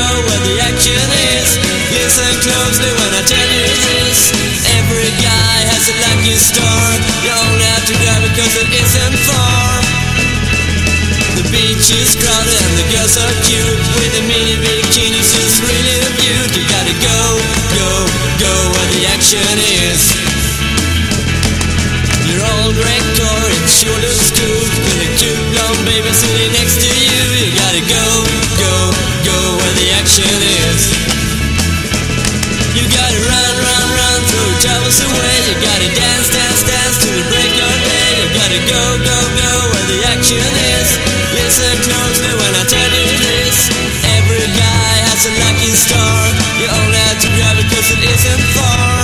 where the action is. Listen closely when I tell you this. Every guy has a lucky star. You only have to grab it cause it isn't far. The beach is crowded and the girls are cute, with the mini bikinis just really a beaut. You gotta go, go, go where the action is. Your old red car, it sure looks good, with a cute blonde baby sitting next to you. You gotta go, go, go where the action is. You gotta run, run, run, throw your troubles away. You gotta dance, dance, dance to the break of day. You gotta go, go, go where the action is. Listen closely when I tell you this. Every guy has a lucky star. You only have to grab it cause it isn't far.